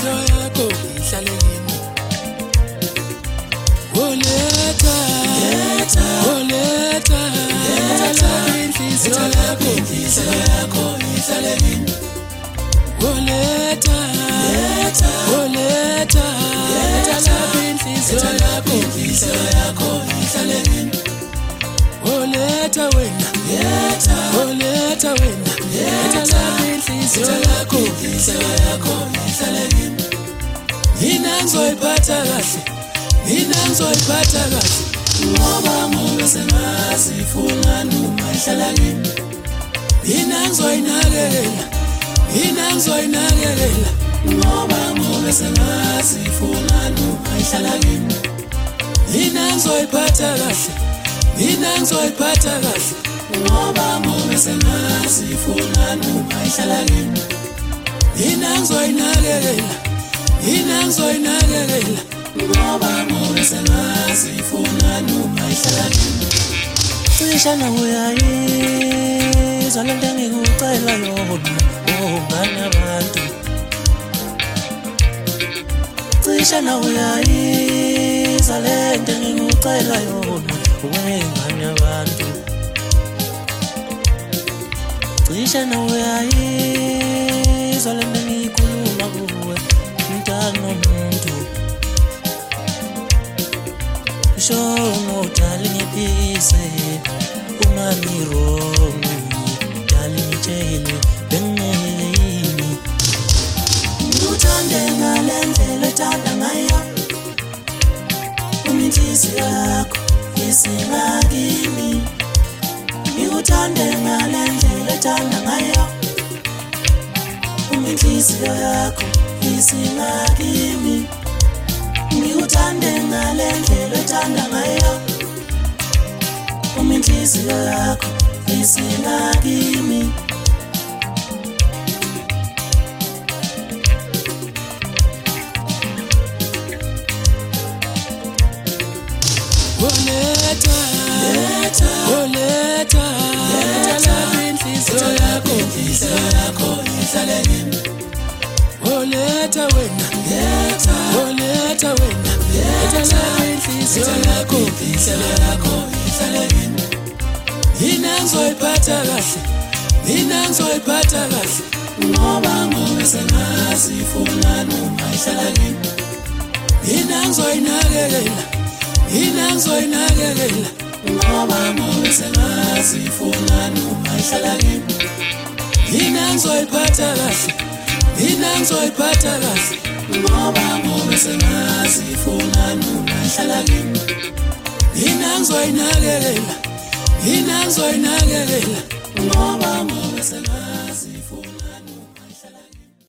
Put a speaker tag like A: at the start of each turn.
A: inhliziyo yakho ihlale kimi. Oletha inhliziyo yakho ihlale kimi. Oletha inhliziyo yakho ihlale kimi. Oletha wena inhliziyo yakho ihlale kimi. Mina ngizoyiphatha kahle ngoba sengasifuna noma ihlala kimi. Mina ngizoyinakekela ngoba sengasifuna noma ihlala kimi. Mina ngizoyiphatha kahle ngoba sengasifuna noma ihlala kimi. Mina ngizoyinakekela ngoba sengasifuna noma ihlala kimi.
B: Cisha nawe uyayizwa lento engikucela yona, ngani abantu. Cisha nawe uyayizwa lento engikucela yona, ngani abantu. Cisha nawe uyayizwa lento engiyikhuluma kuwe, mntana nomuntu. Show darling ngiphize wrong, darling ngitshele bengiyini.
C: Ngikuthande ngalendlela othanda ngayo, inhliziyo yakho isingakimi. Ngikuthande ngalendlela othanda ngayo, inhliziyo yakho isingakimi. Ngikuthande ngalendlela othanda ngayo, inhliziyo yakho isingakimi.
A: Oletha inhliziyo yakho ihlale kimi. Oletha wena inhliziyo yakho ihlale kimi. Mina ngizoyiphatha kahle
C: ngoba sengasifuna noma ihlala kimi.
A: Mina ngizoyinakekela
C: ngoba sengasifuna noma ihlala kimi.
A: Mina ngizoyiphatha kahle
C: ngoba sengasifuna noma ihlala kimi.
A: Mina ngizoyinakekela
C: ngoba sengasifuna